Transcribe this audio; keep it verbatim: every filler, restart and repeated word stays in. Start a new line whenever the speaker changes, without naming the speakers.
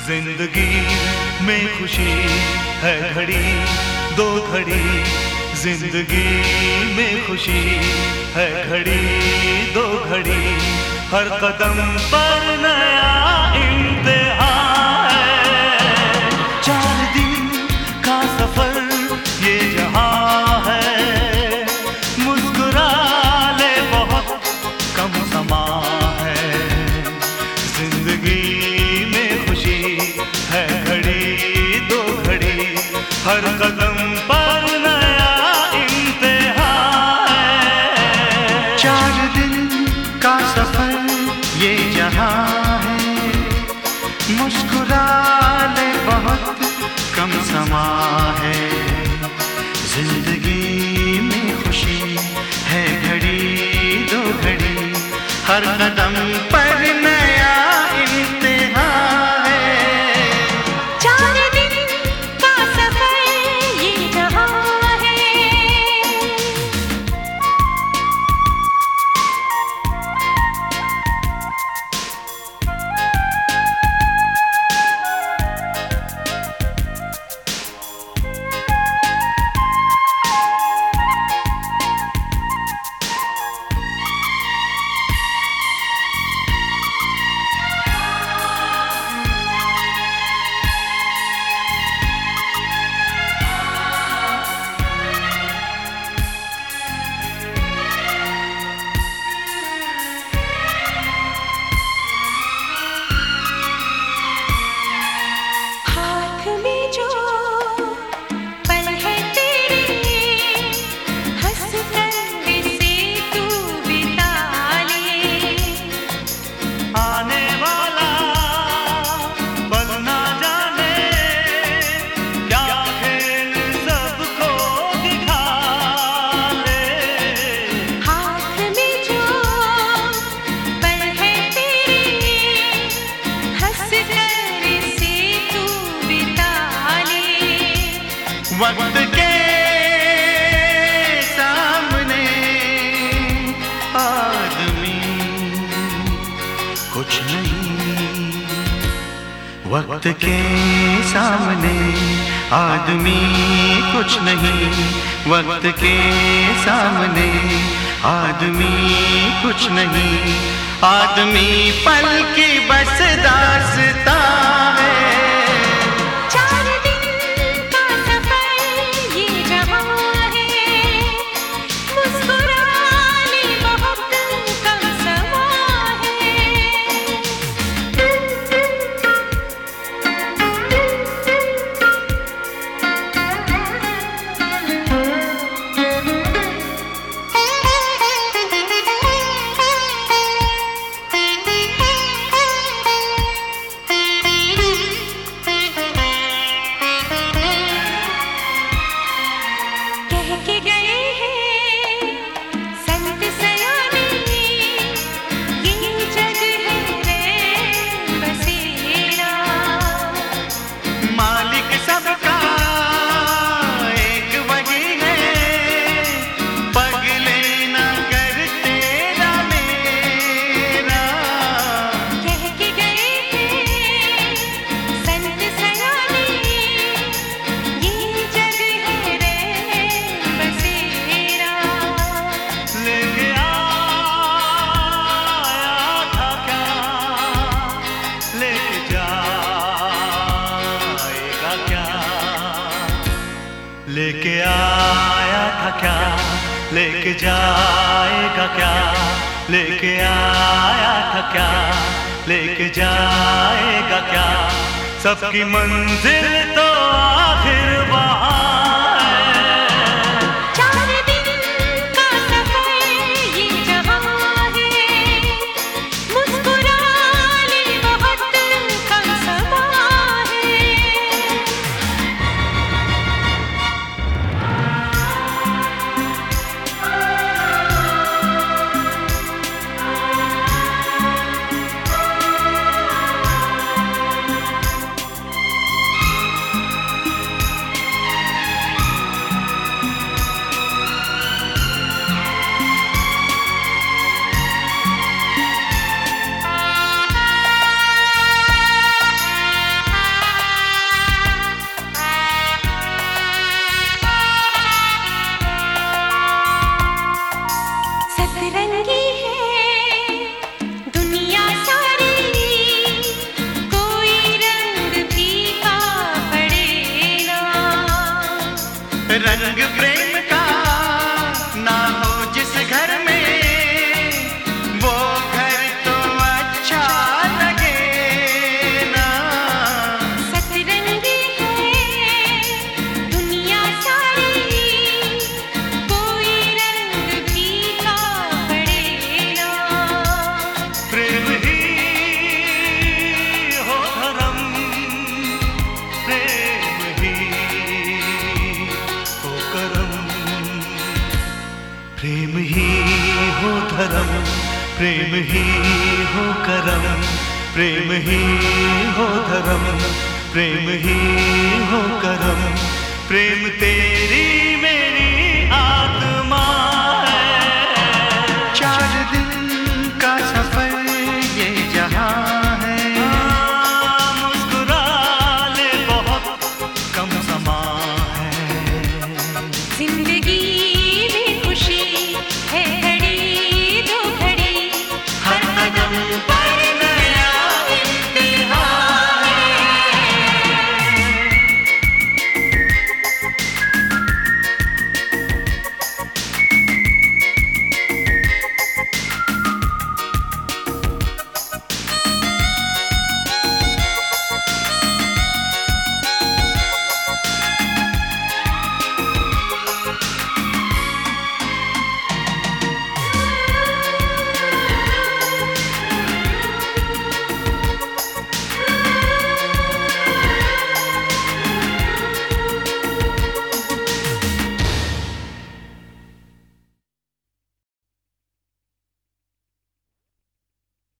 जिंदगी में खुशी है घड़ी दो घड़ी, जिंदगी में खुशी है घड़ी दो घड़ी, हर कदम पर नया इम्तिहान है। चार दिन का सफर ये जहां है, मुस्कुरा ले बहुत कम समा है। जिंदगी में खुशी है घड़ी दो घड़ी, हर कदम पर नया इम्तिहान है।
चार दिन का सफर ये जहां है, मुस्कुरा ले बहुत कम समा है। जिंदगी में खुशी है घड़ी दो घड़ी, हर कदम पर नया इम्तिहान है।
चार दिन का सफर ये जहां है।
वक्त के सामने आदमी कुछ नहीं, वक्त के सामने आदमी कुछ नहीं, वक्त के सामने आदमी कुछ नहीं। आदमी पल की बस दास्तां है।
लेके आया था क्या, लेके जाएगा क्या, लेके आया था क्या, लेके जाएगा क्या, सबकी मंजिल तो आखिर वहाँ है।
चार दिन का सफर ये जहां है, मुस्कुरा ले बहुत कम समा है।
धर्म, प्रेम ही हो करम, प्रेम ही हो धर्म, प्रेम ही हो करम, प्रेम तेरी